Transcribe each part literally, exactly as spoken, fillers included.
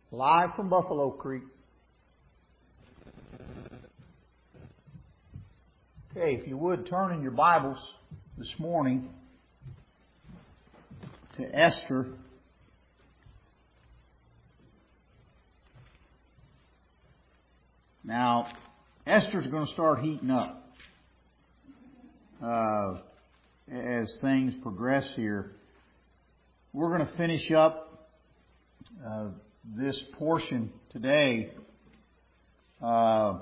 Live from Buffalo Creek. Okay, if you would turn in your Bibles this morning to Esther. Now, Esther's going to start heating up uh, as things progress here. We're going to finish up uh, this portion today. Uh,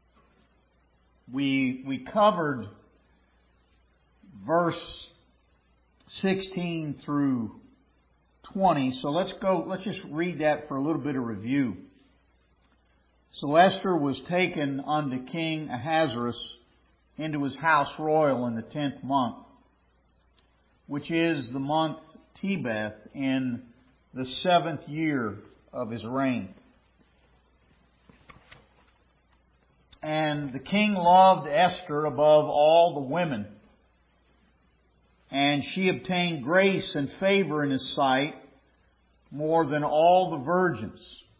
we we covered verse sixteen through twenty. So let's go. Let's just read that for a little bit of review. So Esther was taken unto King Ahasuerus into his house royal in the tenth month, which is the month Tebeth, in the seventh year of his reign. And the king loved Esther above all the women, and she obtained grace and favor in his sight more than all the virgins.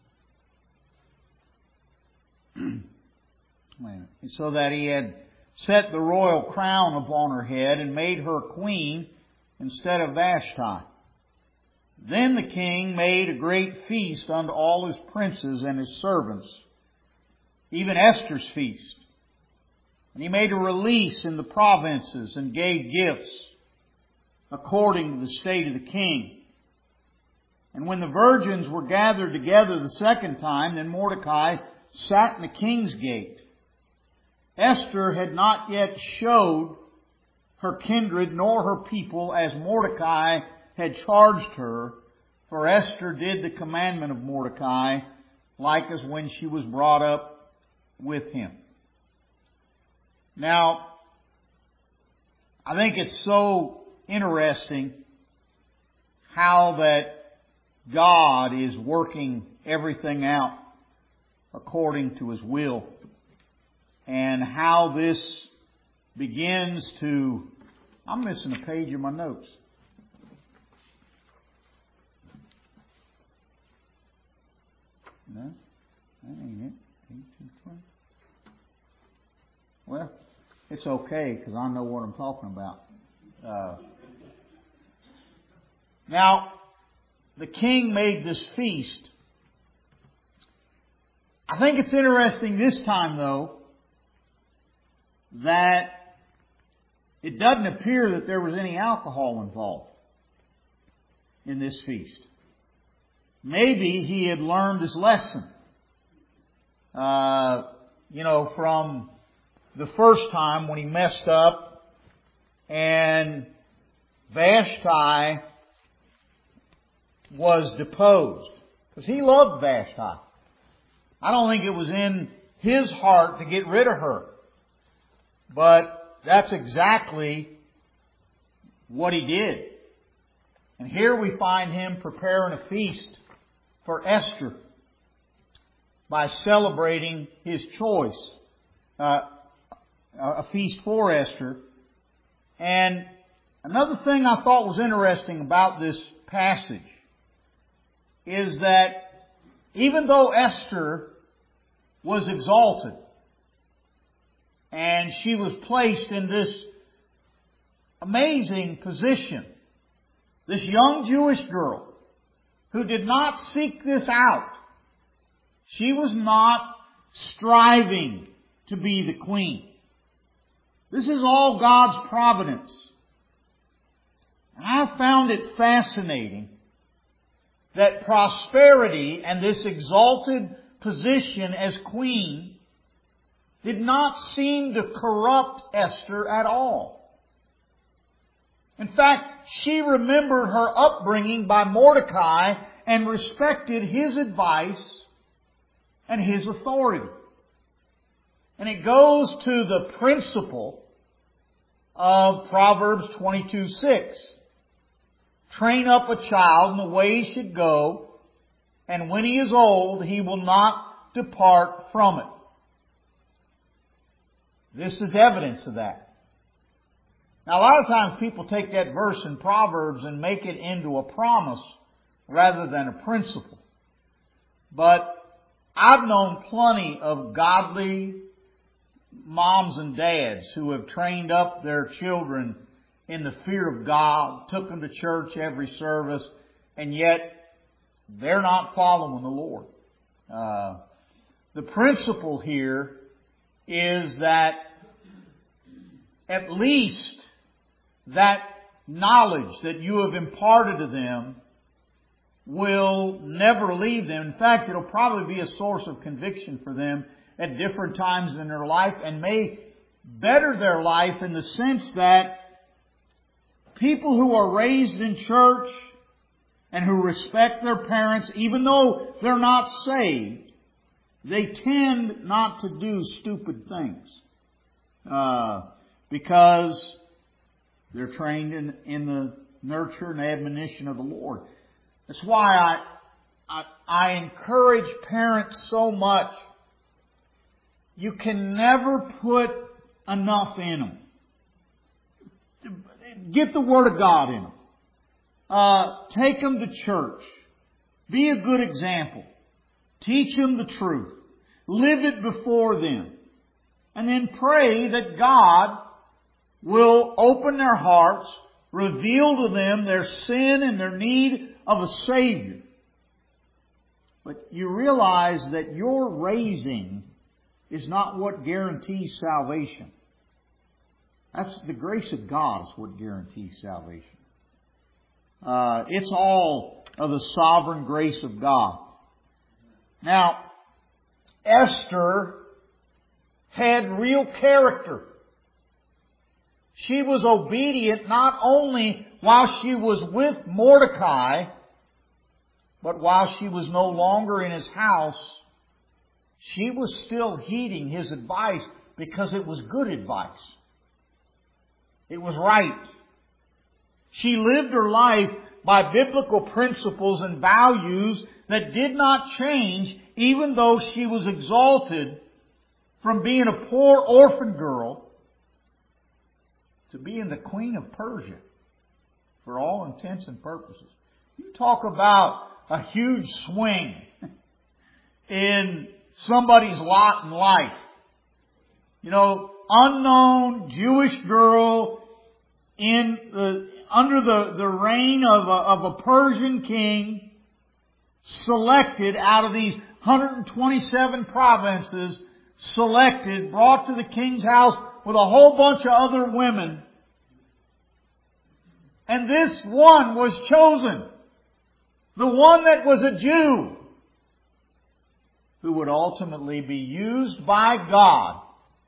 So that he had set the royal crown upon her head and made her queen instead of Vashti. Then the king made a great feast unto all his princes and his servants, even Esther's feast. And he made a release in the provinces and gave gifts according to the state of the king. And when the virgins were gathered together the second time, then Mordecai sat in the king's gate. Esther had not yet showed her kindred nor her people, as Mordecai had charged her, for Esther did the commandment of Mordecai, like as when she was brought up with him. Now, I think it's so interesting how that God is working everything out according to His will, and how this begins to... I'm missing a page in my notes. No, that ain't it. eighteen twenty. Well, it's okay, because I know what I'm talking about. Uh, now, the king made this feast. I think it's interesting this time, though, that it doesn't appear that there was any alcohol involved in this feast. Maybe he had learned his lesson, uh, you know, from the first time when he messed up and Vashti was deposed. Because he loved Vashti. I don't think it was in his heart to get rid of her. But that's exactly what he did. And here we find him preparing a feast for Esther by celebrating his choice. Uh, a feast for Esther. And another thing I thought was interesting about this passage is that even though Esther was exalted and she was placed in this amazing position, this young Jewish girl who did not seek this out, she was not striving to be the queen. This is all God's providence. And I found it fascinating that prosperity and this exalted position as queen did not seem to corrupt Esther at all. In fact, she remembered her upbringing by Mordecai and respected his advice and his authority. And it goes to the principle of Proverbs twenty-two six. Train up a child in the way he should go, and when he is old, he will not depart from it. This is evidence of that. Now, a lot of times people take that verse in Proverbs and make it into a promise rather than a principle. But I've known plenty of godly moms and dads who have trained up their children in the fear of God, took them to church every service, and yet they're not following the Lord. Uh, the principle here is that at least that knowledge that you have imparted to them will never leave them. In fact, it'll probably be a source of conviction for them at different times in their life and may better their life in the sense that people who are raised in church and who respect their parents, even though they're not saved, they tend not to do stupid things uh, because they're trained in, in the nurture and admonition of the Lord. That's why I, I, I encourage parents so much. You can never put enough in them. Get the Word of God in them. Uh, take them to church. Be a good example. Teach them the truth. Live it before them. And then pray that God will open their hearts, reveal to them their sin and their need of a Savior. But you realize that your raising is not what guarantees salvation. That's the grace of God is what guarantees salvation. Uh, it's all of the sovereign grace of God. Now, Esther had real character. She was obedient not only while she was with Mordecai, but while she was no longer in his house, she was still heeding his advice because it was good advice. It was right. She lived her life by biblical principles and values that did not change even though she was exalted from being a poor orphan girl to being the queen of Persia for all intents and purposes. You talk about a huge swing in somebody's lot in life. You know, unknown Jewish girl in the, under the, the reign of a, of a Persian king, selected out of these one hundred twenty-seven provinces, selected, brought to the king's house with a whole bunch of other women. And this one was chosen. The one that was a Jew, who would ultimately be used by God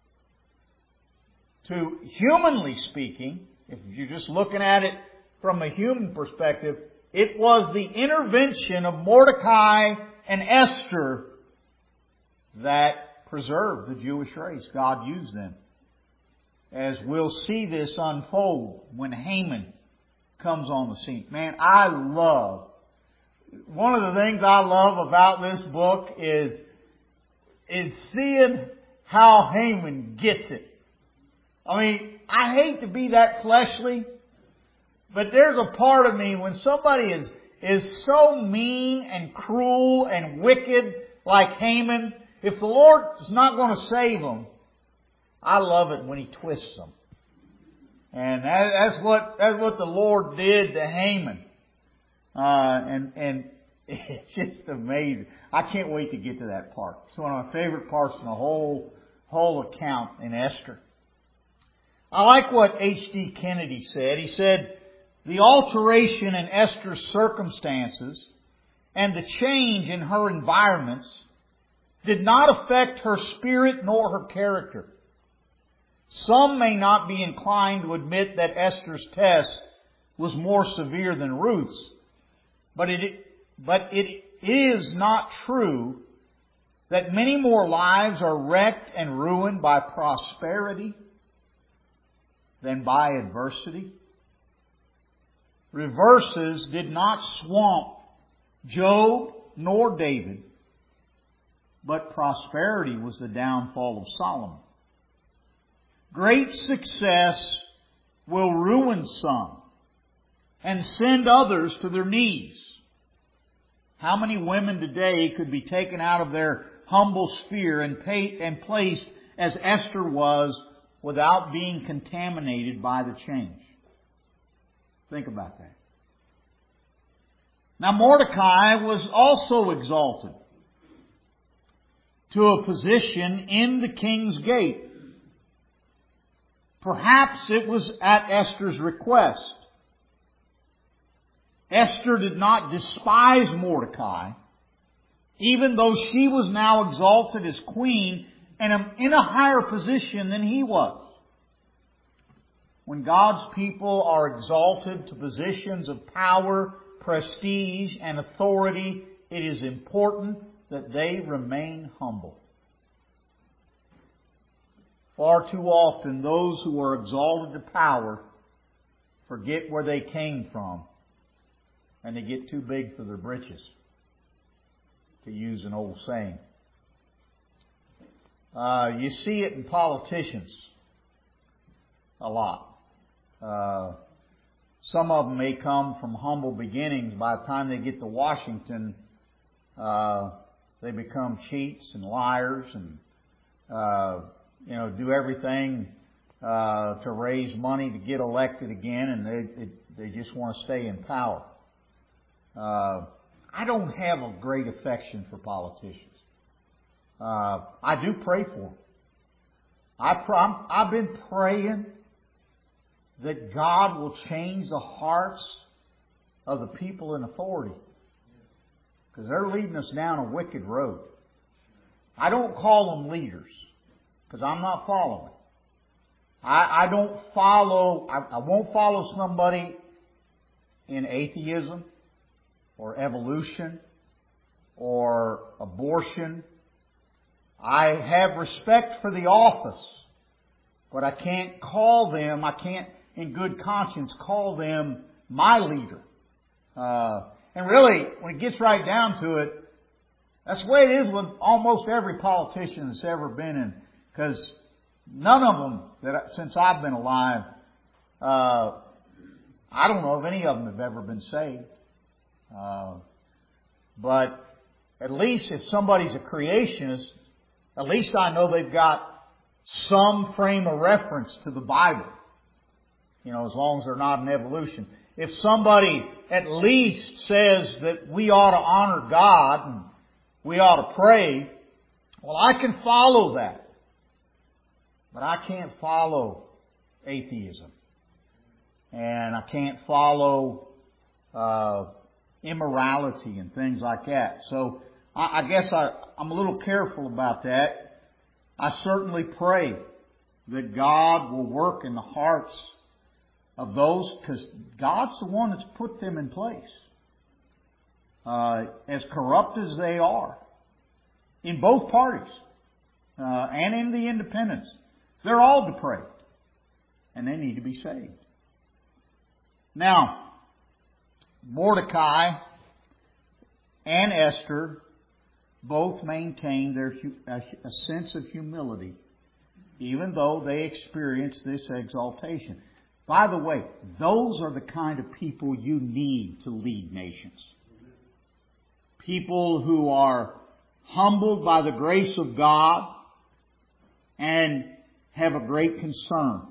to, humanly speaking, if you're just looking at it from a human perspective, it was the intervention of Mordecai and Esther that preserved the Jewish race. God used them. As we'll see this unfold when Haman comes on the scene. Man, I love, one of the things I love about this book is, is seeing how Haman gets it. I mean, I hate to be that fleshly, but there's a part of me when somebody is, is so mean and cruel and wicked like Haman, if the Lord is not going to save them, I love it when He twists them. And that, that's what, that's what the Lord did to Haman. Uh, and, and it's just amazing. I can't wait to get to that part. It's one of my favorite parts in the whole, whole account in Esther. I like what H D Kennedy said. He said, the alteration in Esther's circumstances and the change in her environments did not affect her spirit nor her character. Some may not be inclined to admit that Esther's test was more severe than Ruth's, but it, but it is not true that many more lives are wrecked and ruined by prosperity than by adversity. Reverses did not swamp Job nor David, but prosperity was the downfall of Solomon. Great success will ruin some and send others to their knees. How many women today could be taken out of their humble sphere and, pay, and placed as Esther was without being contaminated by the change? Think about that. Now Mordecai was also exalted to a position in the king's gate. Perhaps it was at Esther's request. Esther did not despise Mordecai, even though she was now exalted as queen and in a higher position than he was. When God's people are exalted to positions of power, prestige, and authority, it is important that they remain humble. Far too often, those who are exalted to power forget where they came from, and they get too big for their britches, to use an old saying. Uh, you see it in politicians a lot. Uh, some of them may come from humble beginnings. By the time they get to Washington, uh, they become cheats and liars and, uh, you know, do everything uh, to raise money to get elected again, and they they, they just want to stay in power. Uh, I don't have a great affection for politicians. Uh, I do pray for them. I pr- I've been praying that God will change the hearts of the people in authority, because they're leading us down a wicked road. I don't call them leaders, because I'm not following. I, I don't follow, I, I won't follow somebody in atheism or evolution or abortion. I have respect for the office, but I can't call them, I can't in good conscience call them my leader. Uh, and really, when it gets right down to it, that's the way it is with almost every politician that's ever been in. Because none of them, that since I've been alive, uh, I don't know if any of them have ever been saved. Uh, but at least if somebody's a creationist, at least I know they've got some frame of reference to the Bible. You know, as long as they're not in evolution. If somebody at least says that we ought to honor God and we ought to pray, well, I can follow that. But I can't follow atheism. And I can't follow uh, immorality and things like that. So I, I guess I, I'm a little careful about that. I certainly pray that God will work in the hearts of those, because God's the one that's put them in place. Uh, as corrupt as they are, in both parties, uh, and in the independents, they're all depraved, and they need to be saved. Now, Mordecai and Esther both maintained their a sense of humility, even though they experienced this exaltation. By the way, those are the kind of people you need to lead nations. People who are humbled by the grace of God and have a great concern.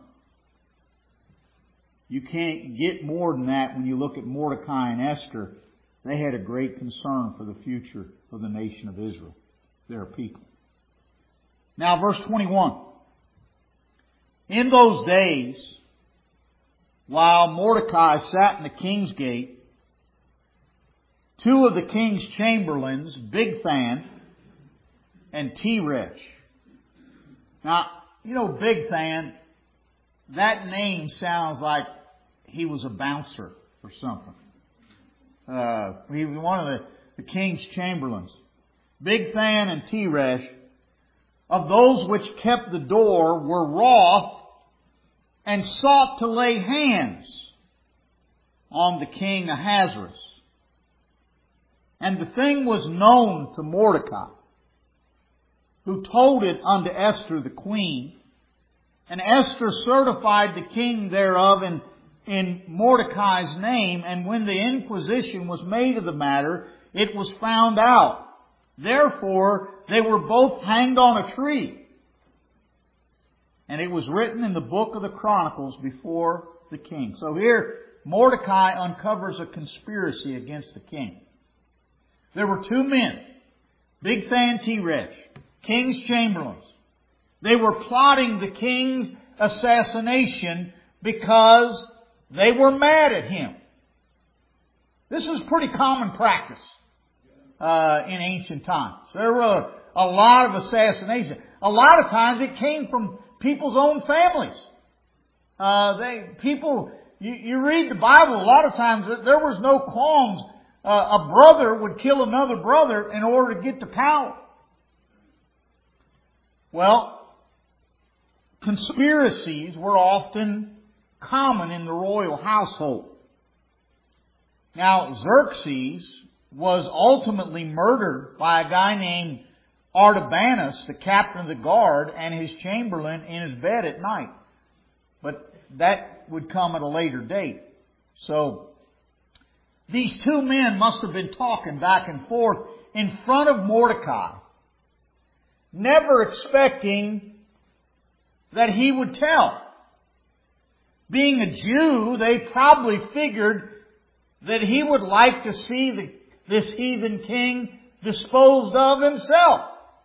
You can't get more than that when you look at Mordecai and Esther. They had a great concern for the future of the nation of Israel, their people. Now, verse twenty-one. In those days, while Mordecai sat in the king's gate, two of the king's chamberlains, Bigthan and Teresh. Now, you know, Bigthan, that name sounds like he was a bouncer or something. Uh, he was one of the, the king's chamberlains. Bigthan and Teresh, of those which kept the door, were wroth and sought to lay hands on the king Ahasuerus. And the thing was known to Mordecai, who told it unto Esther the queen. And Esther certified the king thereof in, in Mordecai's name. And when the inquisition was made of the matter, it was found out. Therefore, they were both hanged on a tree. And it was written in the book of the Chronicles before the king. So here, Mordecai uncovers a conspiracy against the king. There were two men, Bigthan Teresh, king's chamberlains. They were plotting the king's assassination because they were mad at him. This was pretty common practice uh, in ancient times. There were a, a lot of assassinations. A lot of times it came from people's own families. Uh, they people, you, you read the Bible. A lot of times there was no qualms. Uh, a brother would kill another brother in order to get to power. Well, conspiracies were often common in the royal household. Now, Xerxes was ultimately murdered by a guy named Artabanus, the captain of the guard, and his chamberlain in his bed at night. But that would come at a later date. So, these two men must have been talking back and forth in front of Mordecai, never expecting that he would tell. Being a Jew, they probably figured that he would like to see the, this heathen king disposed of himself.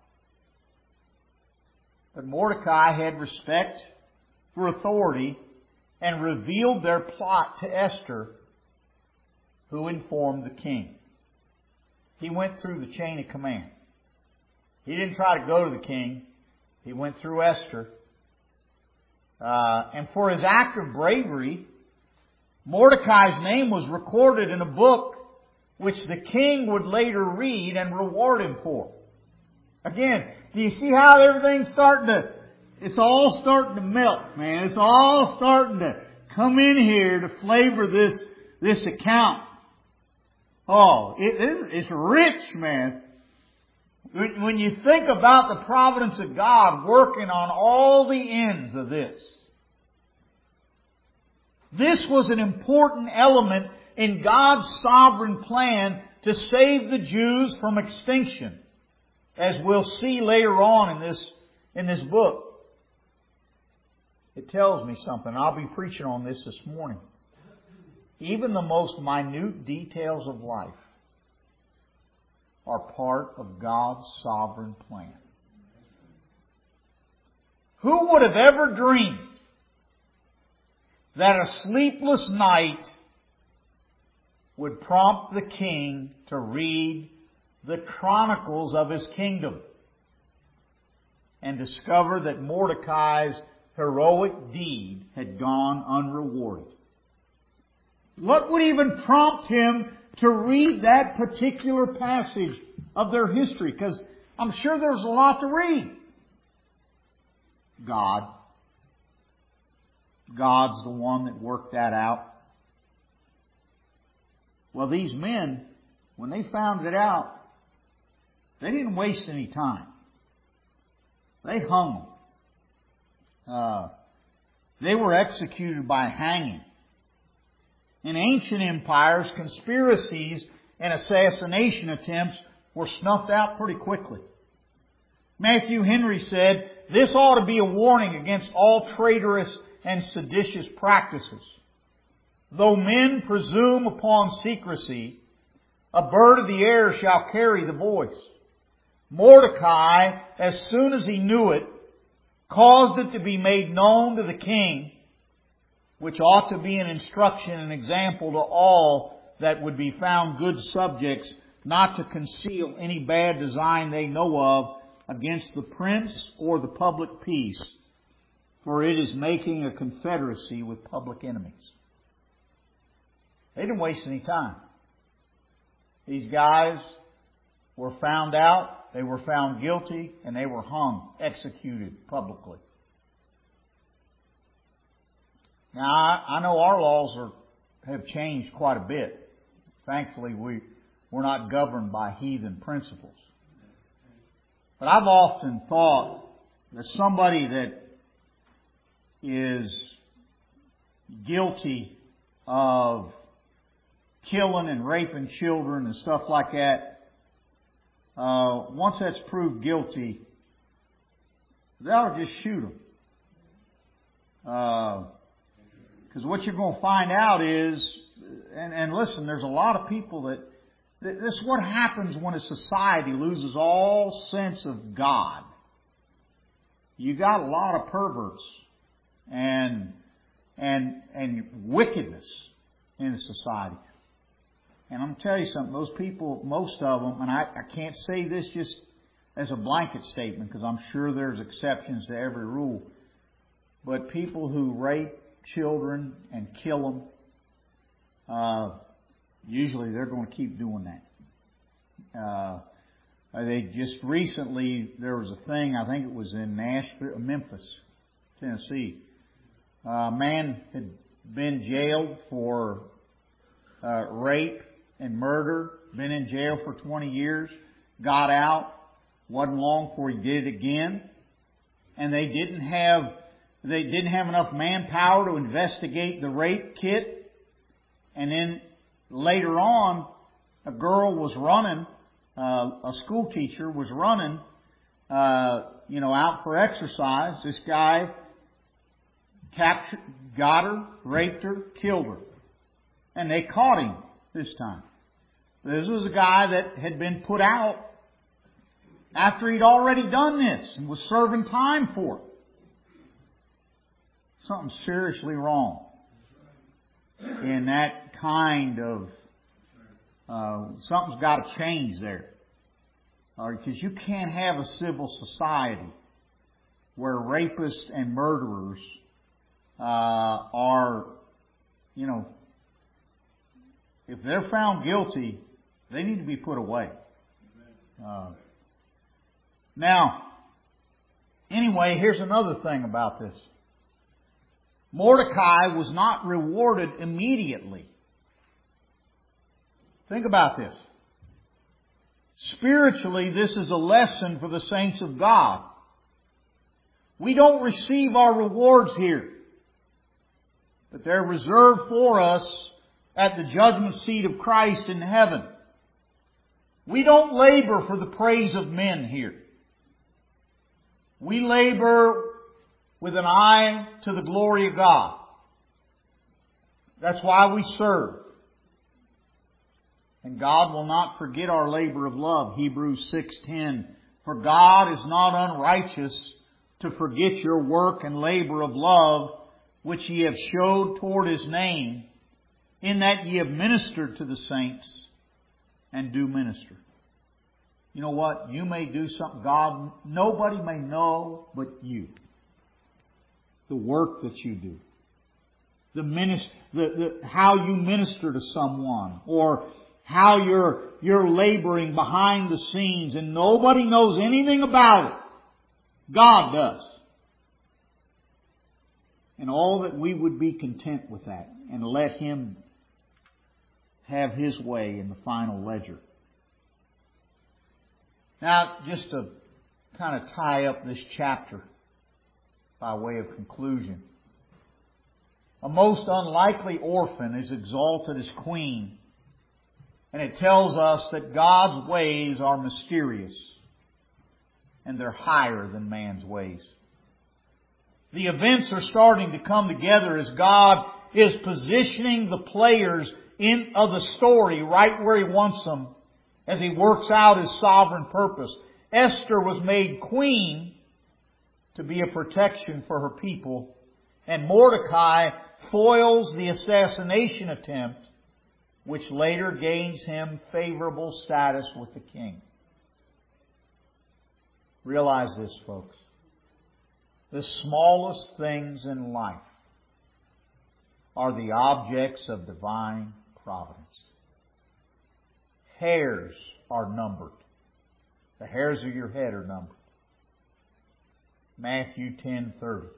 But Mordecai had respect for authority and revealed their plot to Esther, who informed the king. He went through the chain of command. He didn't try to go to the king. He went through Esther. Uh, and for his act of bravery, Mordecai's name was recorded in a book which the king would later read and reward him for. Again, do you see how everything's starting to, it's all starting to melt, man. It's all starting to come in here to flavor this, this account. Oh, it, it's rich, man. When you think about the providence of God working on all the ends of this. This was an important element in God's sovereign plan to save the Jews from extinction, as we'll see later on in this, in this book. It tells me something. I'll be preaching on this this morning. Even the most minute details of life are part of God's sovereign plan. Who would have ever dreamed that a sleepless night would prompt the king to read the chronicles of his kingdom and discover that Mordecai's heroic deed had gone unrewarded? What would even prompt him to read that particular passage of their history? Because I'm sure there's a lot to read. God. God's the one that worked that out. Well, these men, when they found it out, they didn't waste any time. They hung them. Uh, they were executed by hanging. In ancient empires, conspiracies and assassination attempts were snuffed out pretty quickly. Matthew Henry said, "This ought to be a warning against all traitorous and seditious practices. Though men presume upon secrecy, a bird of the air shall carry the voice." Mordecai, as soon as he knew it, caused it to be made known to the king, which ought to be an instruction and example to all that would be found good subjects, not to conceal any bad design they know of against the prince or the public peace, for it is making a confederacy with public enemies. They didn't waste any time. These guys were found out, they were found guilty, and they were hung, executed publicly. Now, I, I know our laws are, have changed quite a bit. Thankfully, we, we're not governed by heathen principles. But I've often thought that somebody that is guilty of killing and raping children and stuff like that, uh, once that's proved guilty, they ought to just shoot them. Because uh, what you're going to find out is, and, and listen, there's a lot of people that, this is what happens when a society loses all sense of God. You got a lot of perverts and and and wickedness in the society. And I'm going to tell you something, those people, most of them, and I, I can't say this just as a blanket statement because I'm sure there's exceptions to every rule, but people who rape children and kill them, uh, usually they're going to keep doing that. Uh, they just recently, there was a thing, I think it was in Nashville, Memphis, Tennessee. A man had been jailed for uh, rape and murder, been in jail for twenty years, got out, wasn't long before he did it again, and they didn't have they didn't have enough manpower to investigate the rape kit, and then later on, a girl was running, uh, a school teacher was running, uh, you know, out for exercise. This guy captured, got her, raped her, killed her. And they caught him this time. This was a guy that had been put out after he'd already done this and was serving time for it. Something seriously wrong in that kind of, uh, something's got to change there. Uh, because you can't have a civil society where rapists and murderers uh, are, you know, if they're found guilty, they need to be put away. Uh, now, anyway, here's another thing about this. Mordecai was not rewarded immediately. Think about this. Spiritually, this is a lesson for the saints of God. We don't receive our rewards here, but they're reserved for us at the judgment seat of Christ in heaven. We don't labor for the praise of men here. We labor with an eye to the glory of God. That's why we serve. And God will not forget our labor of love. Hebrews six ten. For God is not unrighteous to forget your work and labor of love, which ye have showed toward His name, in that ye have ministered to the saints and do minister. You know what? You may do something God, nobody may know but you. The work that you do. The minister, the, the, how you minister to someone. Or how you're, you're laboring behind the scenes and nobody knows anything about it. God does. And all that we would be content with that and let Him have His way in the final ledger. Now, just to kind of tie up this chapter by way of conclusion. A most unlikely orphan is exalted as queen. And it tells us that God's ways are mysterious. And they're higher than man's ways. The events are starting to come together as God is positioning the players in of the story right where He wants them as He works out His sovereign purpose. Esther was made queen to be a protection for her people. And Mordecai foils the assassination attempt, which later gains him favorable status with the king. Realize this, folks. The smallest things in life are the objects of divine providence. Hairs are numbered. The hairs of your head are numbered. Matthew ten thirty.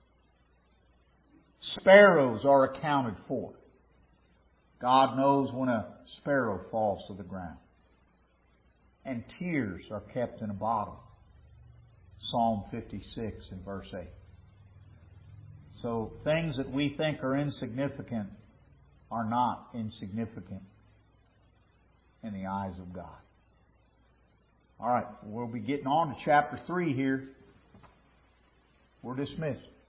Sparrows are accounted for. God knows when a sparrow falls to the ground. And tears are kept in a bottle. Psalm fifty-six and verse eight. So things that we think are insignificant are not insignificant in the eyes of God. All right, we'll be getting on to chapter three here. We're dismissed.